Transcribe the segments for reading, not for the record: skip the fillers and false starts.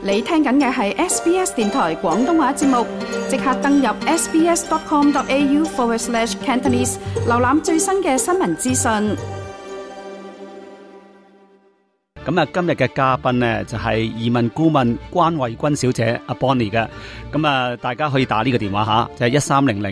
你聽緊嘅係 SBS 電台廣東話節目，即刻登入 sbs.com.au/Cantonese 瀏覽最新嘅新聞資訊。 咁啊，今日嘅嘉賓呢就係移民顧問關慧君小姐阿 Bonnie 嘅。咁啊，大家可以打呢個電話吓，就係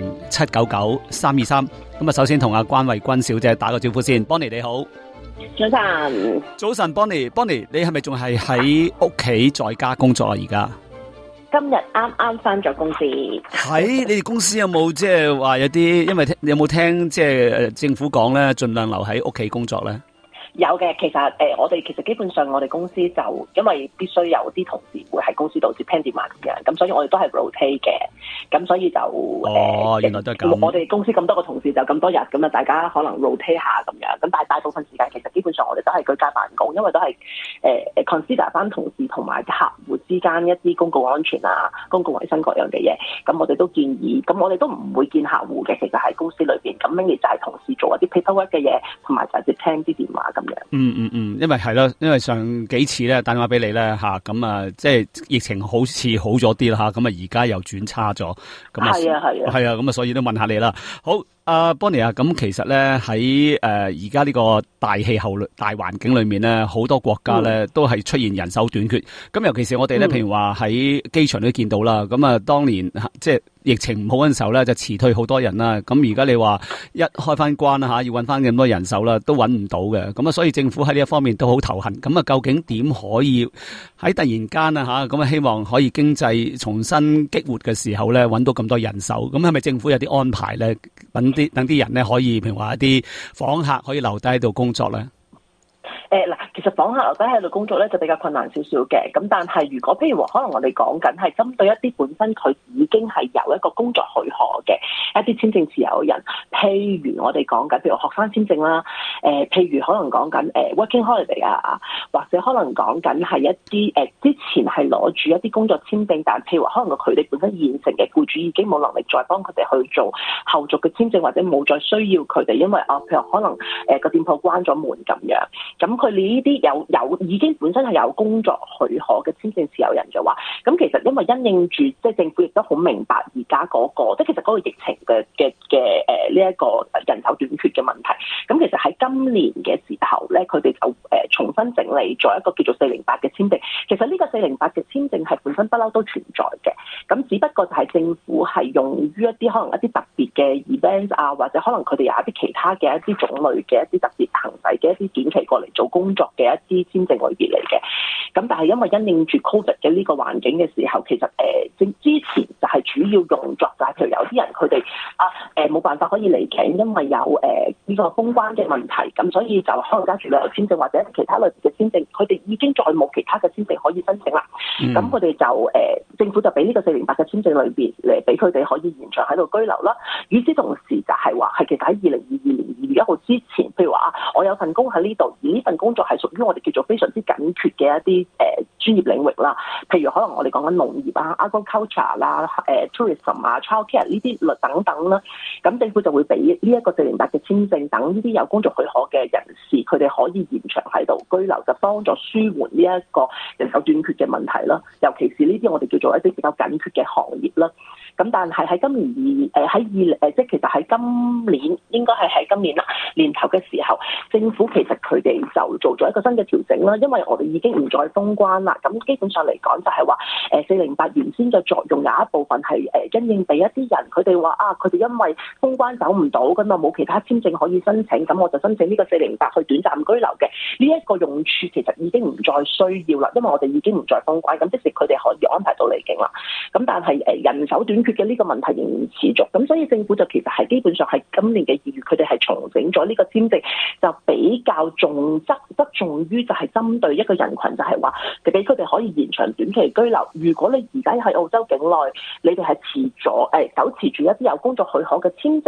1300-799-323。咁啊，首先同阿關慧君小姐打個招呼先。Bonnie 你好。 早晨， 早晨 Bonnie，你係咪仲係喺屋企在家工作啊？而家今日啱啱返咗公司。 喺你哋公司有冇即係話有啲，因為你有冇聽即係政府講咧，盡量留喺屋企工作咧？ 有嘅，其實我哋基本上我哋公司就因為必須有啲同事會喺公司度接聽電話咁樣，咁所以我哋都係 rotate 嘅，咁所以就原來都係咁。 我哋公司咁多個同事就咁多日，咁啊大家可能 rotate 下咁樣，咁但係大部分時間其實基本上我哋都係居家辦公，因為都係consider 翻同事同埋客戶之間一啲公共安全啊、公共衛生各樣嘅嘢，咁我哋都建議，咁我哋都唔會見客戶嘅，其實喺公司裏邊，咁 mainly 就係同事做一啲 paperwork 嘅嘢，同埋就係接聽啲電話咁。 因為係咯，因為上幾次咧打電話俾你咧吓，咁啊即係疫情好似好咗啲啦吓，咁啊而家又轉差咗，咁啊係啊，咁啊所以都問下你啦。好，阿 Bonnie 啊，咁其實咧喺而家呢個大氣候大環境裏面咧，好多國家咧都係出現人手短缺。咁尤其是我哋咧，譬如話喺機場都見到啦。咁啊，當年即係疫情唔好嗰陣時候咧，就辭退好多人啦。咁而家你話一開翻關啦吓，要搵翻咁多人手啦，都搵唔到嘅。咁啊，所以政府喺呢一方面都好頭痕。咁啊，究竟點可以喺突然間啊吓，咁啊希望可以經濟重新激活嘅時候咧，搵到咁多人手？咁係咪政府有啲安排咧？等啲人咧可以，譬如話一啲訪客可以留低喺度工作咧？ 其實訪客留低喺度工作咧就比較困難少少嘅，咁但係如果譬如話可能我哋講緊係針對一啲本身佢已經係有一個工作許可嘅一啲簽證持有人，譬如我哋講緊譬如學生簽證啦，譬如可能講緊working holiday 啊，或者可能講緊係一啲之前係攞住一啲工作簽證，但譬如話可能佢哋本身現成嘅僱主已經冇能力再幫佢哋去做後續嘅簽證，或者冇再需要佢哋，因為譬如可能個店鋪關咗門咁樣，咁佢哋呢啲有已經本身係有工作許可嘅簽證持有人嘅話，咁其實因為因應住即係政府亦都好明白而家嗰個即係其實嗰個疫情嘅呢一個人手短缺嘅問題，咁其實喺今年嘅時候咧，佢哋就重新整理咗一個叫做408嘅簽證。其實呢個408嘅簽證係本身不嬲都存在嘅，咁只不過就係政府係用於一啲可能一啲特別嘅 event 啊，或者可能佢哋有一啲其他嘅一啲種類嘅一啲特別行使嘅一啲短期過嚟做工作嘅一啲簽證類別嚟嘅。咁但係因為因應住 Covid 嘅呢個環境嘅時候，其實之前就係主要用作就係譬如有啲人佢哋冇辦法可以離境，因為有呢個封關嘅問題，咁所以就可能揸住旅遊簽證或者其他類別嘅簽證，佢哋已經再冇其他嘅簽證可以申請啦。咁佢哋就政府就俾呢個408嘅簽證裏邊嚟俾佢哋可以延長喺度居留啦。與此同時就係話係其實喺2022年2月1號之前，譬如話我有份工喺呢度，而呢份工作係屬於我哋叫做非常之緊缺嘅一啲專業領域啦。譬如可能我哋講緊農業啊、agriculture 啦、tourism 啊、childcare 呢啲等等啦。咁政府就會俾呢一個408嘅簽證，等呢啲有工作許可嘅人士，佢哋可以延長喺度居留，就幫助舒緩呢一個人手短缺嘅問題啦。尤其是呢啲我哋叫做一啲比較緊缺嘅行業啦。咁但係喺今年即係其實喺今年應該係喺今年年頭嘅時候，政府其實佢哋就做咗一個新嘅調整啦，因為我哋已經唔再封關啦。咁基本上嚟講就係話408原先嘅作用有一部分係因應俾一啲人，佢哋話佢哋因為封關走唔到，咁啊冇其他簽證可以申請，咁我就申請呢個408去短暫居留嘅呢一個用處，其實已經唔再需要啦，因為我哋已經唔再封關，咁即使佢哋可以安排到離境啦。咁但係人手短缺嘅呢個問題仍然持續，咁所以政府就其實係基本上係今年嘅2月，佢哋係重整咗呢個簽證，就比較側重於就係針對一個人群，就係話俾佢哋可以延長短期居留。如果你而家喺澳洲境內，你哋係手持住一啲有工作許可嘅簽證，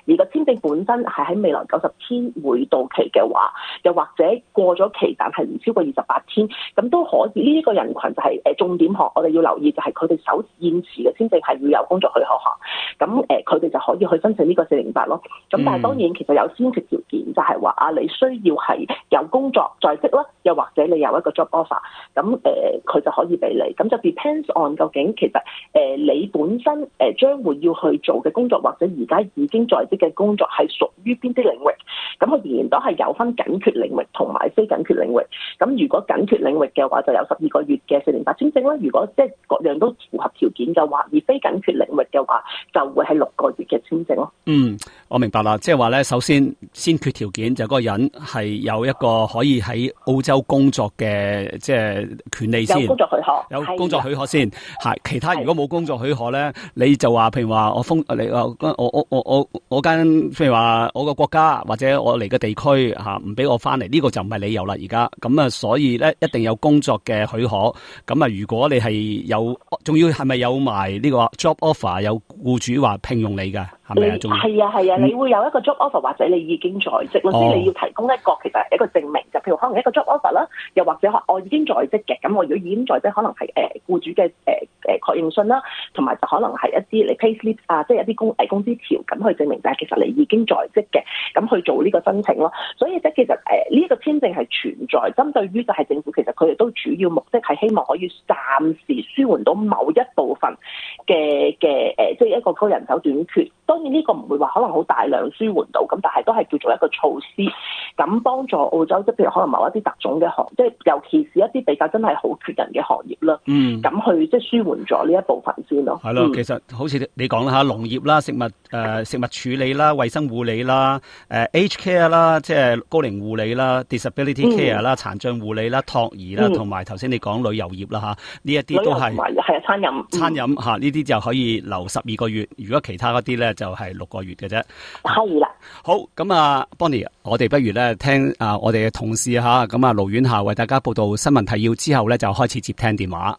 而個簽證本身係喺未來90天會到期嘅話，又或者過咗期但係唔超過28天，咁都可以。呢個人群就係重點項，我哋要留意就係佢哋手現時嘅簽證係要有工作許可嚇，咁佢哋就可以去申請呢個408咯。咁但係當然其實有先決條件，就係話你需要係有工作在職啦，又或者你有一個 job offer，咁佢就可以俾你。咁就 depends on 究竟其實你本身將會要去做嘅工作，或者而家已經在職嘅工作係屬於邊啲領域？咁佢仍然都係有分緊缺領域同埋非緊缺領域。咁如果緊缺領域嘅話，就有12個月嘅408簽證啦。如果即係各樣都符合條件嘅話，而非緊缺領域嘅話，就會係6個月嘅簽證咯。 我明白啦。即係話咧，首先先決條件就係嗰個人係有一個可以喺澳洲工作嘅即係權利先， 有工作許可， 有工作許可先。係其他如果冇工作許可咧，你就話譬如話我間譬如話我個國家或者我嚟嘅地區唔俾我翻嚟，呢個就唔係理由啦。而家咁啊，所以咧一定有工作嘅許可。咁啊，如果你係有，仲要係咪有埋呢個 job offer， 有僱主話聘用你㗎？係咪啊？ 係啊，你會有一個 job offer， 或者你已經在職咯，即係你要提供一個其實係一個證明，就譬如可能一個 job offer 啦，又或者我已經在職嘅，咁我如果已經在職，可能係僱主嘅確認信啦，同埋就可能係一啲你 pay slip 啊，即係一啲工資條，咁去證明就係其實你已經在職嘅，咁去做呢個申請咯。所以即係其實呢個簽證係存在，針對於就係政府其實佢哋都主要目的係希望可以暫時舒緩到某一部分嘅即係一個人手短缺。當然呢個唔會話可能好大量舒緩到，咁但係都係叫做一個措施，咁幫助澳洲即係譬如可能某一啲特種嘅行，即係尤其是一啲比較真係好缺人嘅行業啦。咁去即係舒緩咗呢一部分先咯。 係咯，其實好似你講啦嚇，農業啦、食物處理啦、衛生護理啦、aged care 啦，即係高齡護理啦、disability care 啦、殘障護理啦、托兒啦，同埋頭先你講旅遊業啦嚇，呢一啲都係餐飲嚇，呢啲就可以留12個月。如果其他嗰啲咧就係6個月嘅啫。 係啦。 好，咁啊 Bonnie， 我哋不如咧聽我哋嘅同事嚇，咁啊盧婉霞為大家報道新聞提要之後咧，就開始接聽電話。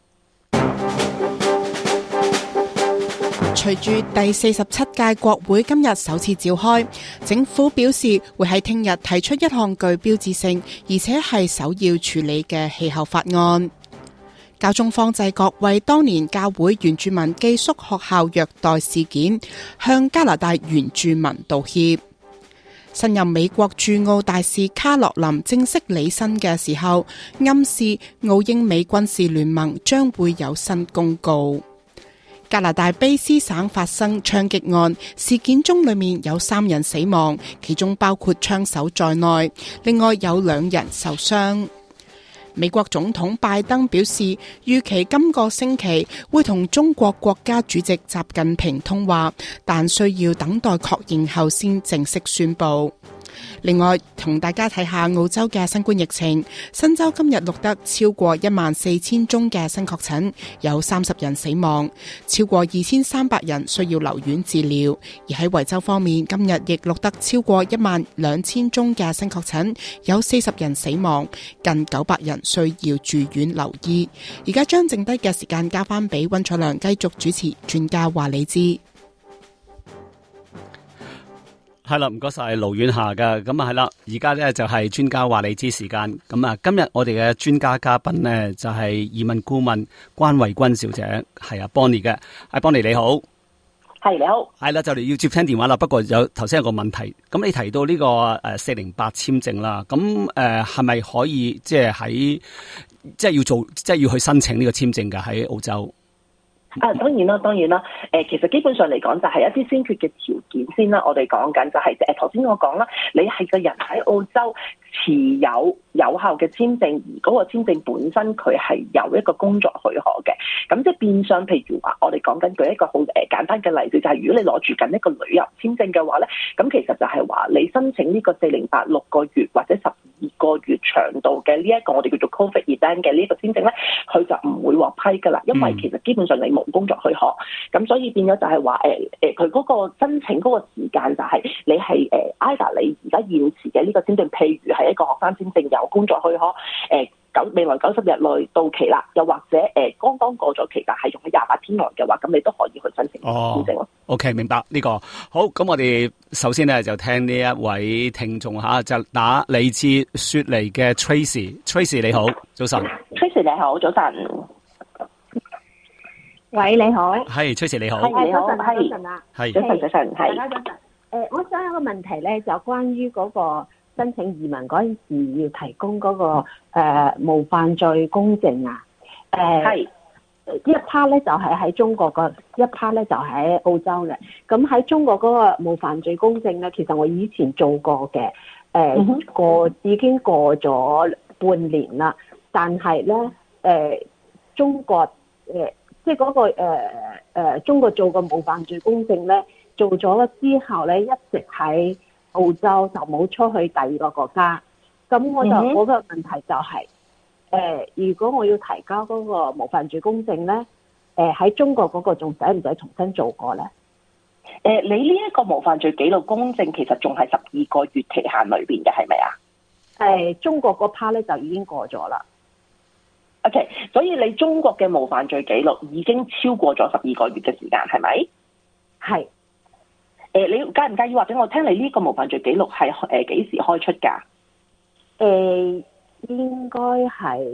隨住第47屆國會今日首次召開，政府表示會喺聽日提出一項具標誌性而且係首要處理嘅氣候法案。教宗方濟各為當年教會原住民寄宿學校虐待事件向加拿大原住民道歉。新任美國駐澳大使卡洛琳正式履新嘅時候，暗示澳英美軍事聯盟將會有新公告。加拿大卑斯省發生槍擊案，事件中裏面有3人死亡，其中包括槍手在內，另外有2人受傷。美國總統拜登表示，預期今個星期會同中國國家主席習近平通話，但需要等待確認後先正式宣布。另外，同大家睇下澳洲嘅新冠疫情，新州今日錄得超過14000宗嘅新確診，有30人死亡，超過2300人需要留院治療。而喺維州方面，今日亦錄得超過12000宗嘅新確診，有40人死亡，近900人需要住院留醫。而家將剩低嘅時間交翻俾溫楚良繼續主持專家話你知。 係啦，唔該晒盧婉霞噶，咁啊係啦，而家咧就係專家話你知時間。咁啊，今日我哋嘅專家嘉賓呢，就係移民顧問關慧君小姐，係啊 Bonnie 嘅，係 Bonnie 你好， 係你好， 係啦，就嚟要接聽電話啦。不過頭先有個問題，咁你提到呢個408簽證啦，咁係咪可以即係喺即係要去申請呢個簽證噶喺澳洲？ 當然啦，其實基本上嚟講就係一啲先決嘅條件先啦。我哋講緊就係頭先我講啦，你係個人喺澳洲持有有效嘅簽證，而嗰個簽證本身佢係有一個工作許可嘅。咁即係變相，譬如話我哋講緊舉一個好簡單嘅例子，就係如果你攞住緊一個旅遊簽證嘅話咧，咁其實就係話你申請呢個408 6個月或者12個月長度嘅呢一個我哋叫做 COVID event 嘅呢個簽證咧，佢就唔會獲批噶啦，因為其實基本上你冇工作許可，咁所以變咗就係話佢嗰個申請嗰個時間就係你係either你而家現時嘅呢個簽證，譬如係一個學生簽證有工作許可， 未來90日內到期啦，又或者剛剛過咗期但係用喺28天內嘅話，咁你都可以去申請簽證咯。 OK， 明白呢個。好，咁我哋首先咧就聽呢一位聽眾吓，就打嚟自雪梨嘅 Tracy 你好，早晨。 Tracy 你好，早晨。 喂，你好。 係 Tracy 你好。 係你好， 早晨啊。 係。 早晨，係。 大家早晨。我想有個問題咧，就關於嗰個申請移民嗰陣時要提供嗰個無犯罪公證啊。係。一 part 咧就係喺中國個，一 part 咧就喺澳洲嘅。咁喺中國嗰個無犯罪公證咧，其實我以前做過嘅，已經過咗半年啦。但係咧，中國即係嗰個中國做個無犯罪公證咧，做咗之後咧，一直喺澳洲就冇出去第二個國家。咁我個問題就係。如果我要提交嗰個無犯罪公證咧，喺中國嗰個仲使唔使重新做過咧？ 你呢一個無犯罪記錄公證其實仲係12個月期限裏邊嘅，係咪啊？ 中國嗰 part 咧就已經過咗啦。 OK， 所以你中國嘅無犯罪記錄已經超過咗12個月嘅時間，係咪？係。你介唔介意或者我聽你呢個無犯罪記錄係幾時開出㗎？ 應該係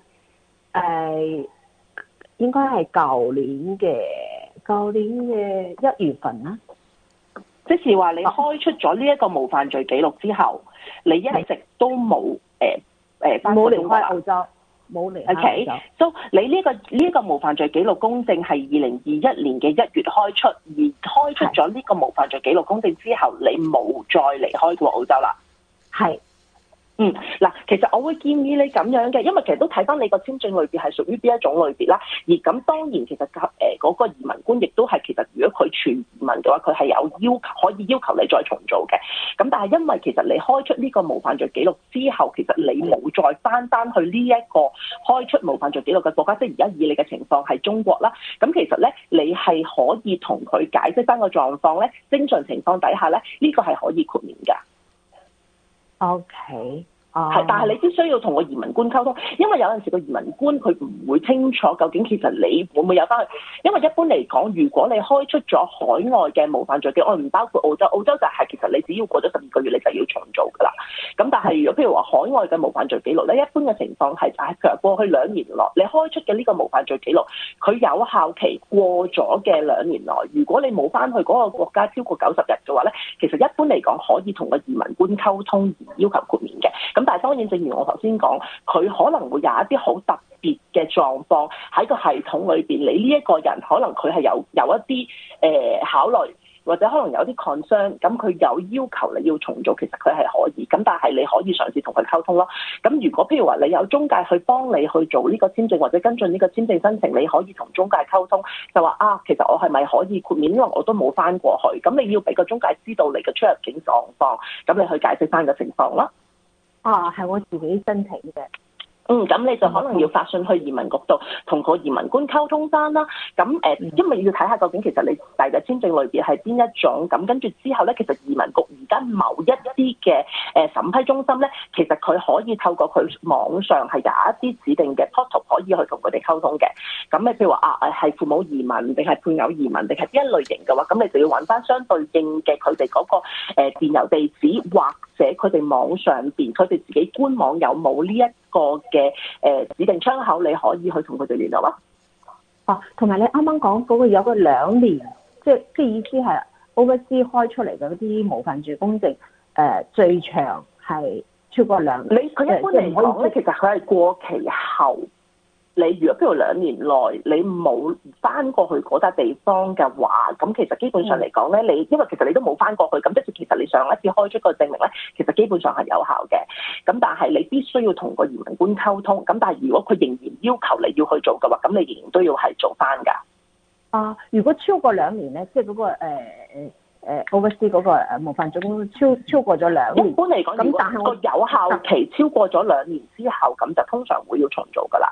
舊年嘅1月份啦。 即是話你開出咗呢一個無犯罪記錄之後，你一直都冇冇離開澳洲，冇離開澳洲。 OK， so 你呢個無犯罪記錄公證係2021年嘅1月開出，而開出咗呢個無犯罪記錄公證之後，你冇再離開過澳洲啦。 係。 嗱，其實我會建議你咁樣嘅，因為其實都睇翻你個簽證類別係屬於邊一種類別啦。而咁當然其實嗰個移民官亦都係其實如果佢全移民嘅話，佢係有要求可以要求你再重做嘅。咁但係因為其實你開出呢個無犯罪記錄之後，其實你冇再翻去呢一個開出無犯罪記錄嘅國家，即係而家以你嘅情況係中國啦。咁其實咧，你係可以同佢解釋翻個狀況咧，正常情況底下咧，呢個係可以豁免㗎。 OK。 係，但係你必須要同個移民官溝通，因為有陣時個移民官佢唔會清楚究竟其實你會唔會有翻去，因為一般嚟講，如果你開出咗海外嘅無犯罪記錄，我唔包括澳洲，澳洲就係其實你只要過咗12個月你就要重做㗎啦。咁但係如果譬如話海外嘅無犯罪記錄咧，一般嘅情況係就係譬如過去2年內你開出嘅呢個無犯罪記錄，佢有效期過咗嘅2年內，如果你冇翻去嗰個國家超過90日嘅話咧，其實一般嚟講可以同個移民官溝通而要求豁免嘅。咁但係當然，正如我頭先講，佢可能會有一啲好特別嘅狀況喺個系統裏邊，你呢一個人可能佢係有一啲考慮，或者可能有啲 concern， 咁佢有要求你要重做，其實佢係可以。咁但係你可以嘗試同佢溝通咯。咁如果譬如話你有中介去幫你去做呢個簽證或者跟進呢個簽證申請，你可以同中介溝通，就話其實我係咪可以豁免，因為我都冇翻過去。咁你要俾個中介知道你嘅出入境狀況，咁你去解釋翻個情況啦。 係我自己申請嘅。 咁你就可能要發信去移民局度同個移民官溝通翻啦。咁因為要睇下究竟其實你遞嘅簽證類別係邊一種。咁跟住之後咧，其實移民局而家某一啲嘅審批中心咧，其實佢可以透過佢網上係有一啲指定嘅 portal 可以去同佢哋溝通嘅。咁你譬如話係父母移民定係配偶移民定係邊一類型嘅話，咁你就要揾翻相對應嘅佢哋嗰個電郵地址，或者佢哋網上邊佢哋自己官網有冇呢一個嘅指定窗口，你可以去同佢哋聯絡咯。 同埋你啱啱講嗰個有個2年，即意思係 overseas 開出嚟嘅嗰啲無犯罪公證，最長係超過2年。 佢一般嚟講咧，其實佢係過期後。你如果譬如2年內你冇翻過去嗰笪地方嘅話，咁其實基本上嚟講咧，你因為其實你都冇翻過去，咁即係其實你上一次開出個證明咧，其實基本上係有效嘅。咁但係你必須要同個移民官溝通。咁但係如果佢仍然要求你要去做嘅話，咁你仍然都要係做翻㗎。 如果超過2年咧，即係嗰個overseas 嗰個無犯罪公證超過咗2年。 一般嚟講，咁但係個有效期超過咗2年之後，咁就通常會要重做㗎啦。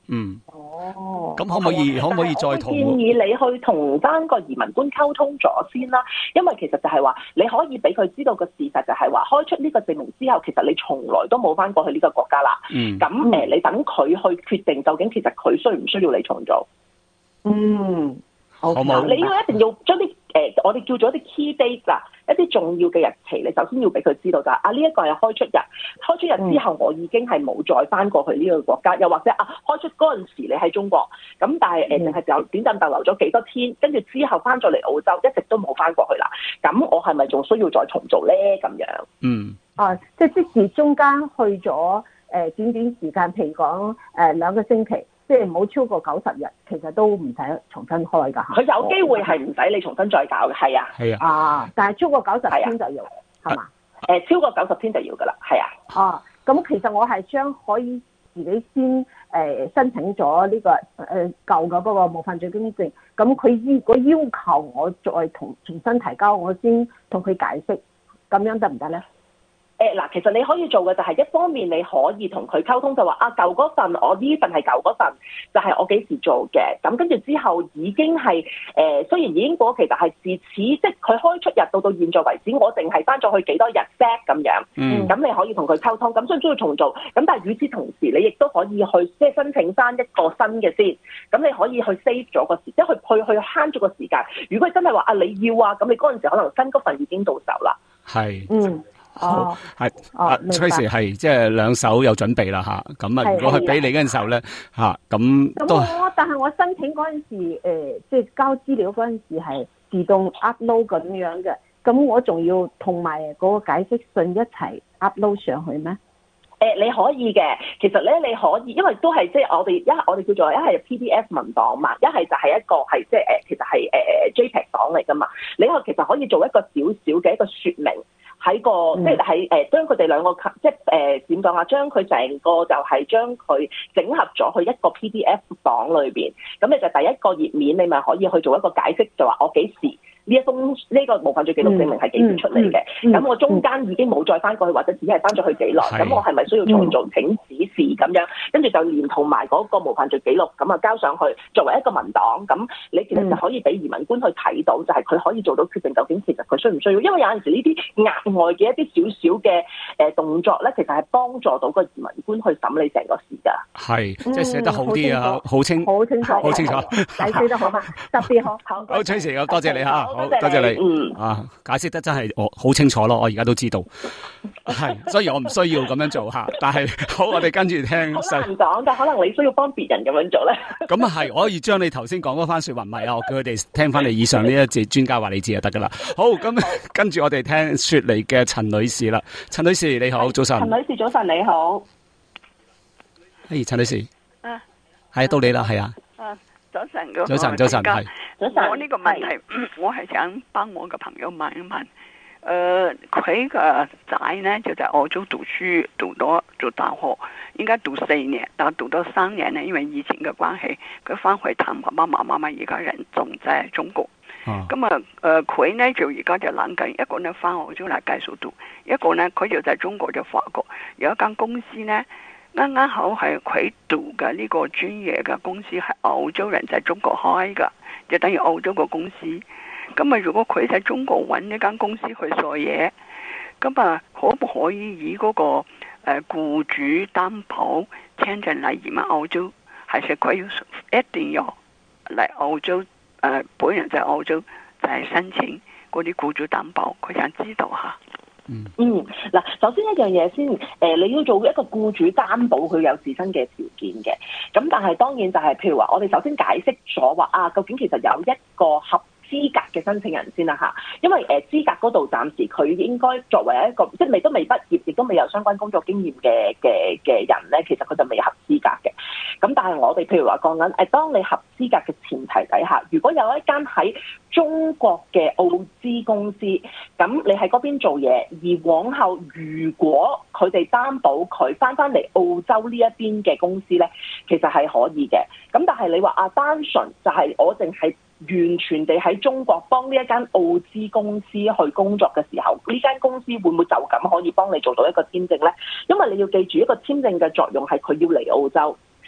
咁可唔可以再同？ 建議你去同翻個移民官溝通咗先啦，因為其實就係話你可以俾佢知道個事實就係話開出呢個證明之後，其實你從來都冇翻過去呢個國家啦。咁你等佢去決定究竟其實佢需唔需要你重做。 好冇？ 你一定要將啲我哋叫做一啲 key date 啦，一啲重要嘅日期，你首先要俾佢知道就係呢一個係開出日之後，我已經係冇再翻過去呢個國家，又或者開出嗰陣時你喺中國，咁但係淨係就短暫逗留咗幾多天，跟住之後翻咗嚟澳洲，一直都冇翻過去啦。咁我係咪仲需要再重做咧？咁樣即係即使中間去咗短時間，譬如講2個星期。即係唔好超過90日，其實都唔使重新開㗎嚇。 佢有機會係唔使你重新再搞嘅，係啊。 係啊。 但係超過90天就要，係嘛？ 超過90天就要㗎啦，係啊。 咁其實我係將可以自己先申請咗呢個舊嘅嗰個無犯罪經證，咁佢如果要求我再重新提交，我先同佢解釋，咁樣得唔得咧？ 其實你可以做嘅就係一方面你可以同佢溝通，就話舊嗰份我呢份係舊嗰份，就係我幾時做嘅，咁跟住之後已經係雖然已經過期，但係自此即係佢開出日到現在為止，我淨係翻咗去幾多日啫咁樣。咁你可以同佢溝通，咁需唔需要重做？咁但係與此同時，你亦都可以去即係申請翻一個新嘅先，咁你可以去 save 咗個時，即係去慳咗個時間。如果真係話你要咁你嗰陣時可能新嗰份已經到手啦。 係。好係Tracy 係即係兩手有準備啦吓，咁如果佢俾你嗰陣時候咧咁都但係我申請嗰陣時即係交資料嗰陣時係自動 upload 咁樣嘅，咁我仲要同埋嗰個解釋信一齊 upload 上去咩？ 你可以嘅，其實咧你可以，因為都係即係我哋叫做一係 PDF 文檔嘛，一係就係一個係即係其實係JPEG 檔嚟噶嘛，你其實可以做一個少少嘅一個說明。喺個即係喺將佢哋兩個即係點講啊？將佢成個就係將佢整合咗去一個 PDF 檔裏邊。咁你就第一個頁面，你咪可以去做一個解釋，就話我幾時呢個無犯罪記錄證明係幾時出嚟嘅？咁我中間已經冇再翻過去，或者只係翻咗去幾耐？咁我係咪需要重做請指示咁樣？跟住就連同埋嗰個無犯罪記錄咁交上去，作為一個文檔。咁你其實就可以俾移民官去睇到，就係佢可以做到決定究竟其實佢需唔需要？因為有陣時呢啲額外嘅一啲少少嘅動作咧，其實係幫助到個移民官去審理成個事㗎。 係，即係寫得好啲啊，好清楚， 好清楚，解釋得好嘛，特別好。 好，Tracy，多謝你嚇，好，多謝你。解釋得真係我好清楚咯，我而家都知道。係，所以我唔需要咁樣做嚇。但係好，我哋跟住聽。 好難講，但可能你需要幫別人咁樣做咧。 咁係，我可以將你頭先講嗰番説話唔係啊，我叫佢哋聽翻你以上呢一節專家話你知就得噶啦。好，咁跟住我哋聽雪梨嘅陳女士啦。陳女士你好，早晨。 陳女士早晨你好。 陳女士。係到你啦，係啊。 早晨， 早晨，係。 早晨。 我呢個問題，我係想幫我嘅朋友問一問。佢個仔呢就在澳洲讀書，讀大學，應該讀4年，但係讀到3年呢，因為疫情嘅關係，佢翻回探爸爸媽媽，而家人仲在中國。咁佢呢就而家就諗緊，一個呢翻澳洲嚟繼續讀，一個呢佢就在中國就法國有一間公司呢。啱啱好係佢讀嘅呢個專業嘅公司係澳洲人在中國開嘅，就等於澳洲個公司。咁如果佢喺中國揾呢間公司去做嘢，咁可唔可以以嗰個僱主擔保簽證嚟移民澳洲？還是佢一定要嚟澳洲？本人在澳洲就係申請嗰啲僱主擔保，佢想知道下。 嗱，首先一樣嘢先，你要做一個僱主擔保，佢有自身嘅條件嘅。咁但係當然就係，譬如話，我哋首先解釋咗話究竟其實有一個合資格嘅申請人先啦嚇，因為資格嗰度暫時佢應該作為一個即係都未畢業，亦都未有相關工作經驗嘅人咧，其實佢就未合資格嘅。咁但係我哋譬如話講緊當你合資格嘅前提底下，如果有一間喺中國嘅澳資公司，咁你喺嗰邊做嘢，而往後如果佢哋擔保佢翻嚟澳洲呢一邊嘅公司咧，其實係可以嘅。咁但係你話單純就係我淨係完全地喺中國幫呢一間澳資公司去工作嘅時候，呢間公司會唔會就咁可以幫你做到一個簽證呢？因為你要記住，一個簽證嘅作用係佢要嚟澳洲，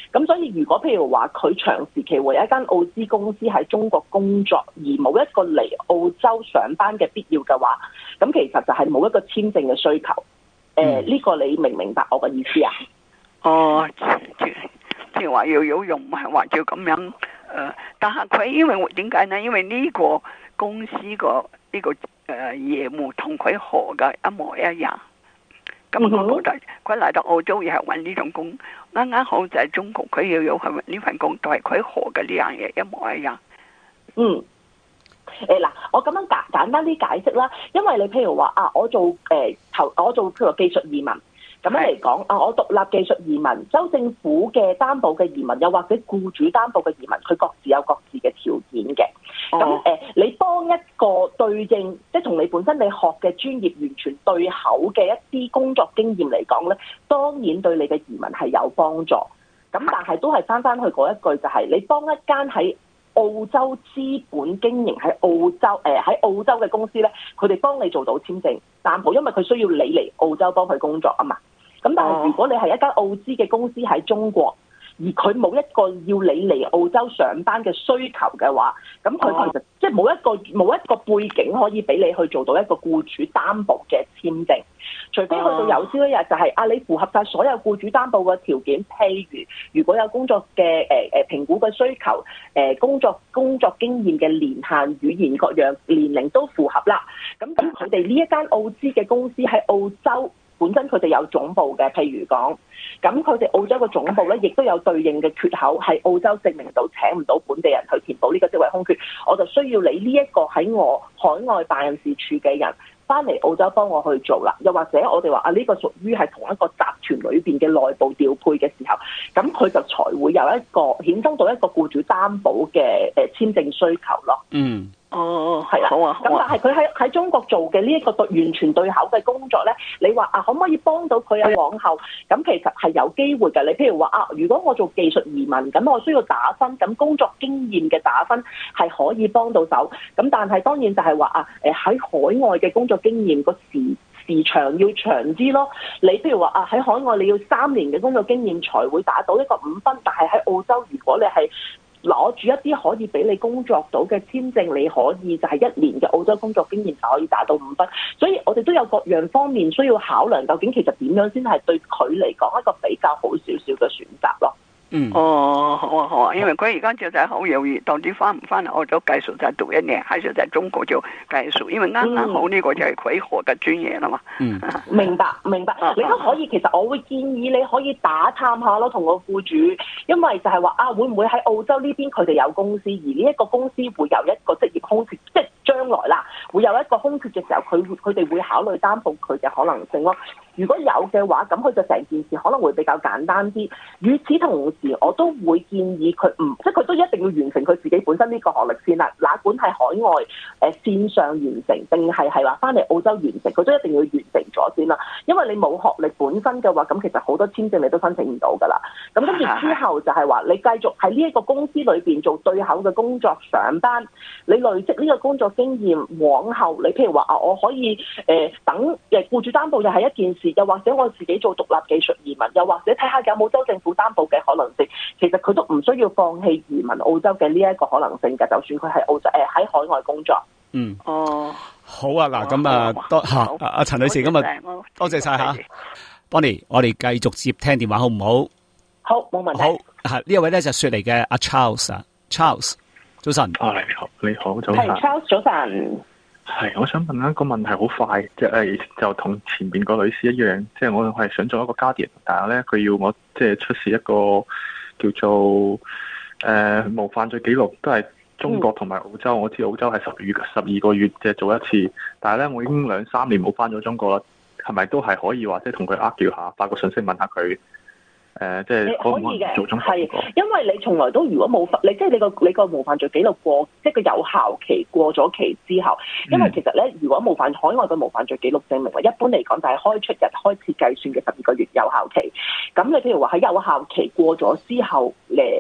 咁所以如果譬如話佢長時期為一間澳資公司喺中國工作，而冇一個嚟澳洲上班嘅必要嘅話，咁其實就係冇一個簽證嘅需求。呢個你明唔明白我嘅意思啊？ 哦，即係話要有用，唔係話要咁樣。但係佢因為點解呢？因為呢個公司個呢個業務同佢學嘅一模一樣。咁我覺得佢嚟到澳洲又係揾呢種工，啱啱好就係中國佢要有呢份工，都係佢學嘅呢樣嘢一模一樣。 嗱，我咁樣簡單啲解釋啦，因為你譬如話我做譬如技術移民。咁樣嚟講，我獨立技術移民，州政府嘅擔保嘅移民，又或者僱主擔保嘅移民，佢各自有各自嘅條件嘅。咁你幫一個對應，即係同你本身你學嘅專業完全對口嘅一啲工作經驗嚟講咧，當然對你嘅移民係有幫助。咁但係都係翻去嗰一句，就係你幫一間喺澳洲資本經營喺澳洲嘅公司咧，佢哋幫你做到簽證擔保，因為佢需要你嚟澳洲幫佢工作啊嘛。咁但係如果你係一間澳資嘅公司喺中國，而佢冇一個要你嚟澳洲上班嘅需求嘅話，咁佢其實即係冇一個背景可以俾你去做到一個僱主擔保嘅簽證，除非去到有朝一日就係你符合晒所有僱主擔保嘅條件，譬如果有工作嘅評估嘅需求，工作經驗嘅年限、語言各樣年齡都符合啦，咁佢哋呢一間澳資嘅公司喺澳洲。本身佢哋有總部嘅，譬如講，咁佢哋澳洲嘅總部咧，亦都有對應嘅缺口，喺澳洲證明到請唔到本地人去填補呢個職位空缺，我就需要你呢一個喺我海外辦事處嘅人翻嚟澳洲幫我去做啦。又或者我哋話呢個屬於係同一個集團裏邊嘅內部調配嘅時候，咁佢就才會有一個衍生到一個僱主擔保嘅簽證需求咯。係啦，咁但係佢喺中國做嘅呢一個完全對口嘅工作咧，你話可唔可以幫到佢往後？咁其實係有機會嘅。你譬如話如果我做技術移民，咁我需要打分，咁工作經驗嘅打分係可以幫到手。咁但係當然就係話喺海外嘅工作經驗個時長要長啲咯。你譬如話喺海外你要3年嘅工作經驗才會打到一個5分，但係喺澳洲如果你係攞住一啲可以俾你工作到嘅簽證，你可以就係1年嘅澳洲工作經驗就可以達到5分，所以我哋都有各樣方面需要考量，究竟其實點樣先係對佢嚟講一個比較好少少嘅選擇咯。 好啊，因為佢而家就係好猶豫，到底翻唔翻嚟澳洲繼續就讀1年，還是在中國就繼續？因為啱啱好呢個就係佢學嘅專業啦嘛。 明白。你都可以，其實我會建議你可以打探下咯，同個僱主，因為就係話會唔會喺澳洲呢邊佢哋有公司，而呢一個公司會有一個職業空缺，即係將來啦，會有一個空缺嘅時候，佢哋會考慮擔保佢嘅可能性咯。如果有嘅話，咁佢就成件事可能會比較簡單啲。與此同時，我都會建議佢即係佢都一定要完成佢自己本身呢個學歷先啦。哪管係海外線上完成，定係話翻嚟澳洲完成，佢都一定要完成咗先啦。因為你冇學歷本身嘅話，咁其實好多簽證你都申請唔到噶啦。咁跟住之後就係話你繼續喺呢一個公司裏邊做對口嘅工作上班，你累積呢個工作經驗，往後你譬如話我可以等僱主擔保就係一件事。又或者我自己做獨立技術移民，又或者睇下有冇州政府擔保嘅可能性。其實佢都唔需要放棄移民澳洲嘅呢一個可能性嘅，就算佢喺澳洲喺海外工作。 好啊，嗱咁阿陳女士今日多謝晒吓，Bonnie，我哋繼續接聽電話好唔好？ 好，冇問題。 好，呢一位咧就雪梨嘅阿 Charles，Charles， 早晨。 你好，早晨。 係 Charles， 早晨。 係，我想問一個問題，好快，就同前邊個女士一樣，即係我係想做一個家電，但係咧佢要我即係出示一個叫做無犯罪記錄，都係中國同埋澳洲。我知澳洲係12個月即係做一次，但係咧我已經2-3年冇翻咗中國啦，係咪都係可以話即係同佢叫下，發個信息問下佢？即係可以嘅，係因為你從來都如果冇你即係你個無犯罪記錄過，即係個有效期過咗期之後，因為其實咧，如果海外嘅無犯罪記錄證明咧，一般嚟講就係開出日開始計算嘅12個月有效期。咁你譬如話喺有效期過咗之後，你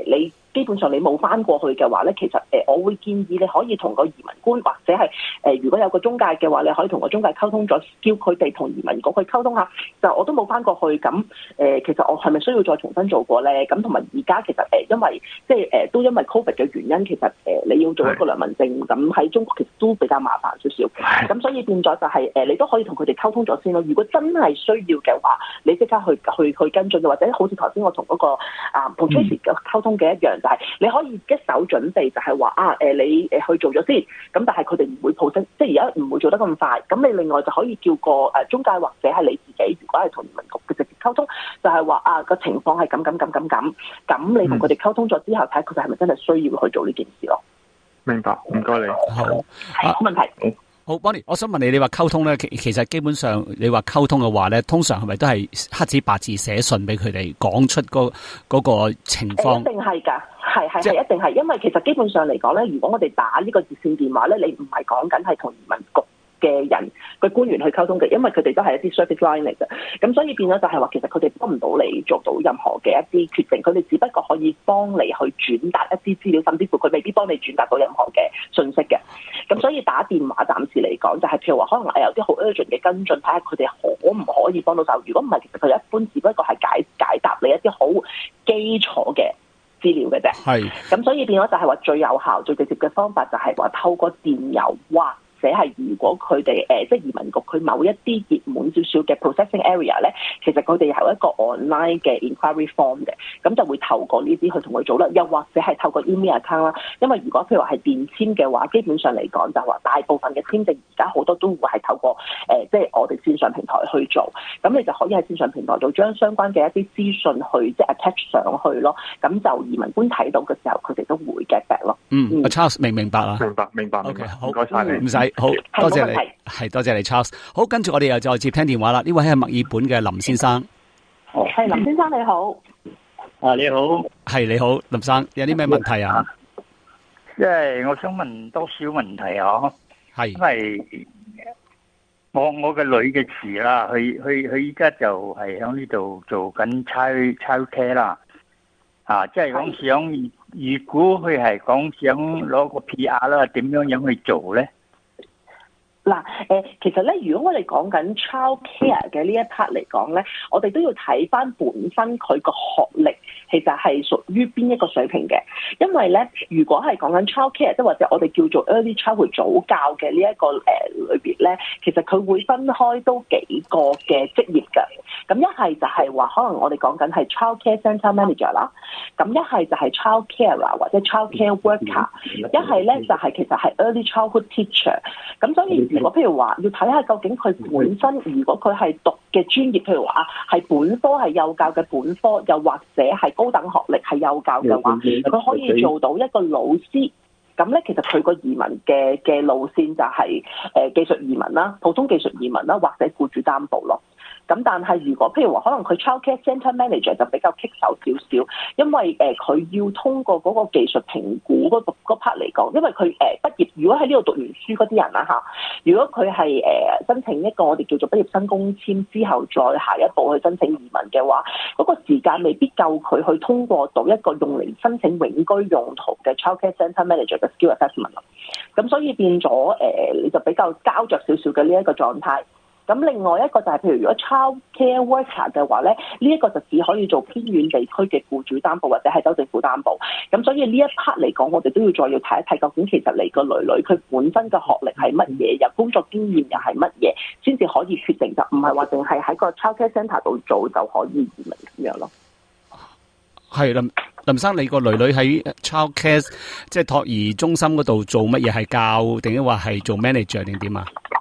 基本上你冇翻過去嘅話咧，其實我會建議你可以同個移民官或者係如果有個中介嘅話，你可以同個中介溝通咗，叫佢哋同移民局去溝通下。就我都冇翻過去，咁其實我係咪需要再重新做過咧？咁同埋而家其實因為即係都因為 Covid 嘅原因，其實你要做一個良民證，咁喺中國其實都比較麻煩少少。咁所以變咗就係你都可以同佢哋溝通咗先咯。如果真係需要嘅話，你即刻去跟進，或者好似頭先我同嗰個同 Tracy 嘅溝通嘅一樣，就係你可以一手準備，就係話你去做咗先。咁但係佢哋唔會抱即係而家唔會做得咁快。咁你另外就可以叫個中介或者係你自己，如果係同移民局嘅直接溝通，就係話個情況係咁，咁你同佢哋溝通咗之後，睇下佢哋係咪真係需要去做呢件事咯。 明白，唔該你。 好， 冇問題。 好 Bonnie， 我想問你，你話溝通咧，其實基本上你話溝通嘅話咧，通常係咪都係黑紙白字寫信俾佢哋講出嗰個情況？ 一定係㗎，係一定係，因為其實基本上嚟講咧，如果我哋打呢個熱線電話咧，你唔係講緊係同移民局嘅人嘅官員去溝通嘅，因為佢哋都係一啲 service line 嚟嘅，咁所以變咗就係話，其實佢哋幫唔到你做到任何嘅一啲決定，佢哋只不過可以幫你去轉達一啲資料，甚至乎佢未必幫你轉達到任何嘅信息嘅。咁所以打電話暫時嚟講，就係譬如話，可能有啲好 urgent 嘅跟進，睇下佢哋可唔可以幫到手。如果唔係，其實佢一般只不過係解答你一啲好基礎嘅資料嘅啫。係。咁所以變咗就係話，最有效、最直接嘅方法就係話透過電郵或者係如果佢哋即係移民局佢某一啲熱門少少嘅 processing area 咧，其實佢哋有一個 online 嘅 inquiry form 嘅，咁就會透過呢啲去同佢做啦。又或者係透過 email account 啦，因為如果譬如話係電簽嘅話，基本上嚟講就話大部分嘅簽證而家好多都會係透過即係我哋線上平台去做，咁你就可以喺線上平台度將相關嘅一啲資訊去即係 attach 上去咯，咁就移民官睇到嘅時候，佢哋都會 get back 咯。 Charles 明白啊？ 明白。 OK， 好， 唔該晒你， 唔使。好多謝你，係多謝你 Charles。好，跟住我哋又再接聽電話啦。呢位係墨爾本嘅林先生。 係林先生你好。 你好。 係你好，林生，有啲咩問題啊？ 即係我想問多少問題啊？係。因為我嘅女嘅事啦，佢依家就係喺呢度做緊 child care 啦。即係講想，如果佢係講想攞個 PR 啦，點樣去做咧？ 嗱，其實咧，如果我哋講緊 child care 嘅呢一 part 嚟講咧，我哋都要睇翻本身佢個學歷其實係屬於邊一個水平嘅。因為咧，如果係講緊 child care，即係或者我哋叫做 early childhood 早教嘅呢一個類別咧，其實佢會分開都幾個嘅職業㗎。咁一係就係話，可能我哋講緊係 child care center manager 啦，咁一係就係 child carer 或者 child care worker， 一係咧就係其實係 early childhood teacher。咁所以如果譬如話要睇下究竟佢本身，如果佢係讀嘅專業，譬如話係本科係幼教嘅本科，又或者係高等學歷係幼教嘅話，佢可以做到一個老師。咁咧，其實佢個移民嘅路線就係技術移民啦、普通技術移民啦，或者僱主擔保咯。咁但係如果譬如話，可能佢 child care center manager 就比較棘手少少，因為佢要通過嗰個技術評估嗰 part 嚟講，因為佢畢業，如果喺呢度讀完書嗰啲人啦嚇，如果佢係申請一個我哋叫做畢業生工簽之後，再下一步去申請移民嘅話，嗰個時間未必夠佢去通過到一個用嚟申請永居用途嘅 child care center manager 嘅 skill assessment 啦。咁所以變咗你就比較膠着少少嘅呢一個狀態。咁另外一個就係譬如如果 child care worker 嘅話咧，呢一個就只可以做偏遠地區嘅僱主擔保或者係州政府擔保。咁所以呢一 part 嚟講，我哋都要再要睇一睇，究竟其實你個女佢本身嘅學歷係乜嘢，有工作經驗又係乜嘢，先至可以決定，就唔係話淨係喺個 child care center 度做就可以移民咁樣咯。 係林生，你個女喺 child care 即係托兒中心嗰度做乜嘢？係教定抑或係做 manager 定點啊？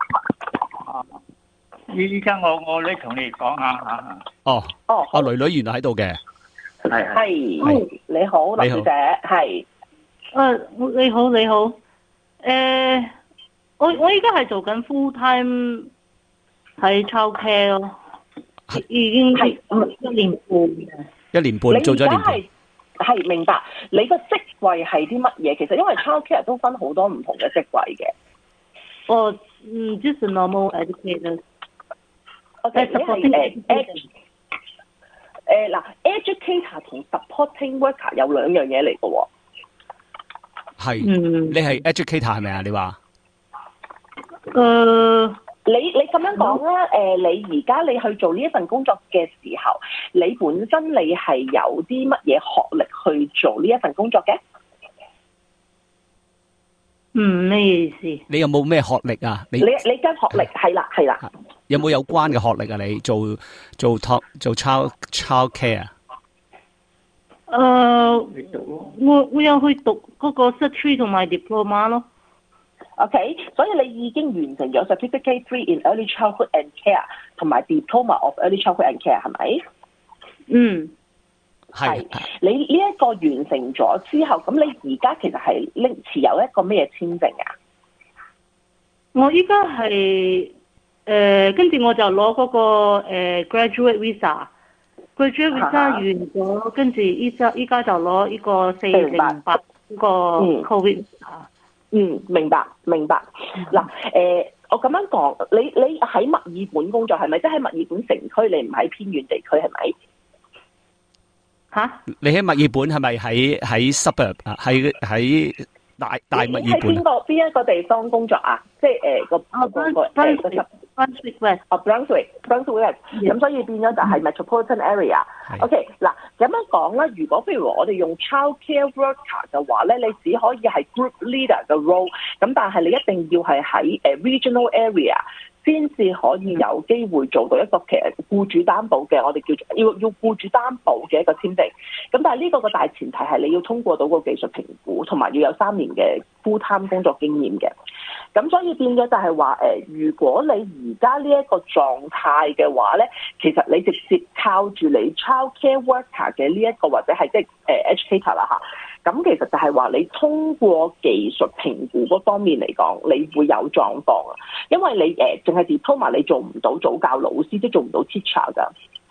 依家我咧同你講下嚇。 我女原來喺度嘅。 係你好，林小姐，係。 你好。我依家係做緊 full time 喺 child care 咯，已經係1年半嘅。 1年半做咗1年半。 係明白。你個職位係啲乜嘢？其實因為 child care 都分好多唔同嘅職位嘅。 just normal educator。 educator 同 supporting worker 有兩樣嘢嚟嘅喎。 係，你係 educator 係咪啊？你話？ 你咁樣講啦，你而家你去做呢一份工作嘅時候，你本身你係有啲乜嘢學歷去做呢一份工作嘅？ 咩意思？ 你有冇咩學歷啊？你嘅學歷係啦。 有冇有關嘅學歷啊？你做 child care 啊？ 我有去讀嗰個 Cert3 同埋 Diploma 咯。 OK， 所以你已經完成咗 Certificate 3 in Early Childhood and Care 同埋 Diploma of Early Childhood and Care 係咪？係。你呢一個完成咗之後，咁你而家其實係持有一個咩簽證啊？ 我依家係跟住我就攞嗰個Graduate Visa。Graduate Visa 完咗，跟住依家就攞呢個408嗰個 COVID。 明白。嗱，我咁樣講，你喺墨爾本工作係咪？即係喺墨爾本城區，你唔喺偏遠地區係咪？ 嚇？ 你喺墨爾本係咪喺 suburb 啊？喺大墨爾本？ 邊一個地方工作啊？即係 Brunswick West。 Brunswick West。咁所以變咗就係 metropolitan area。OK， 嗱咁樣講啦，如果譬如我哋用 child care worker 嘅話咧，你只可以係 group leader 嘅 role， 咁但係你一定要係喺regional area先至可以有機會做到一個其實僱主擔保嘅，我哋叫做要僱主擔保嘅一個簽證。咁但係呢個個大前提係你要通過到個技術評估，同埋要有3年嘅 full time 工作經驗嘅。咁所以變咗就係話如果你而家呢一個狀態嘅話咧，其實你直接靠住你 child care worker 嘅呢一個或者係即係educator 啦嚇，咁其實就係話你通過技術評估嗰方面嚟講，你會有狀況啊，因為你淨係 diploma 你做唔到早教老師，即係做唔到 teacher 㗎。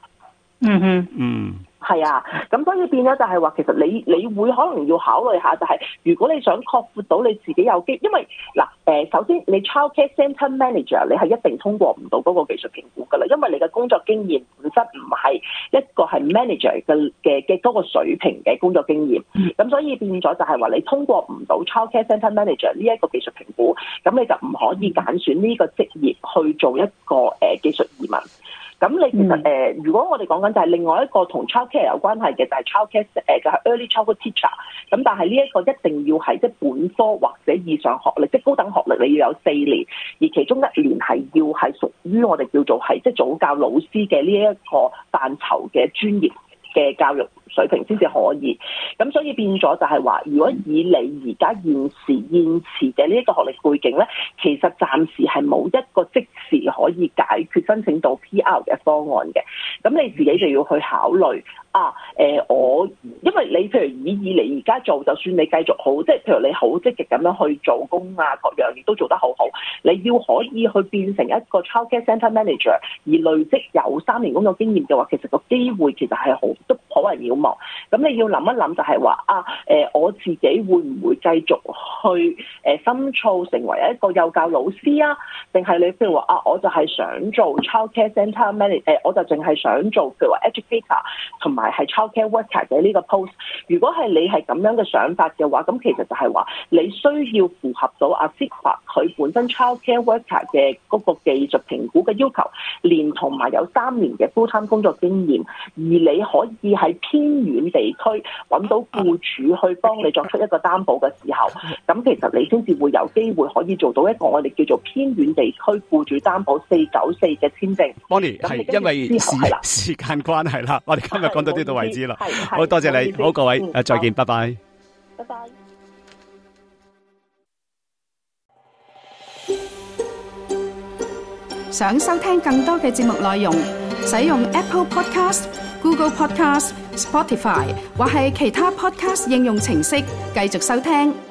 係啊，咁所以變咗就係話，其實你會可能要考慮下，就係如果你想擴闊到你自己有機，因為嗱首先你 child care center manager 你係一定通過唔到嗰個技術評估㗎啦，因為你嘅工作經驗本身唔係一個係 manager 嘅嗰個水平嘅工作經驗，咁所以變咗就係話你通過唔到 child care center manager 呢一個技術評估，咁你就唔可以揀選呢個職業去做一個技術移民。咁你其實如果我哋講緊就係另外一個同 child care 有關係嘅，就係 child care 就係 early childhood teacher。咁但係呢一個一定要係即係本科或者以上學歷，即係高等學歷你要有4年，而其中1年係要係屬於我哋叫做係即係早教老師嘅呢一個範疇嘅專業嘅教育水平先至可以。咁所以變咗就係話，如果以你而家現時嘅呢一個學歷背景咧，其實暫時係冇一個即時可以解決申請到 PR 嘅方案嘅。咁你自己就要去考慮因為你譬如以你而家做，就算你繼續好，即係譬如你好積極咁樣去做工啊，各樣亦都做得好好，你要可以去變成一個 child care center manager， 而累積有3年工作經驗嘅話，其實個機會其實係都頗為渺茫。咁你要諗一諗就係話我自己會唔會繼續去深造成為一個幼教老師啊？定係你譬如話我就係想做 child care center manager， 我就淨係想做譬如話 educator 同埋係 child care worker 嘅呢個 post。如果係你係咁樣嘅想法嘅話，咁其實就係話你需要符合到CIPA佢本身 child care worker 嘅嗰個技術評估嘅要求，連同埋有3年嘅 full time 工作經驗，而你可以喺偏遠地區揾到僱主去幫你作出一個擔保嘅時候，咁其實你先至會有機會可以做到一個我哋叫做偏遠地區僱主擔保494嘅簽證。 Bonnie 係因為時間關係啦，我哋今日講到呢度為止啦。好多謝你，好各位，再見，拜拜。 拜拜。 想收聽更多嘅節目內容，使用 Apple Podcast、Google Podcast、Spotify 或係其他 Podcast 應用程式繼續收聽。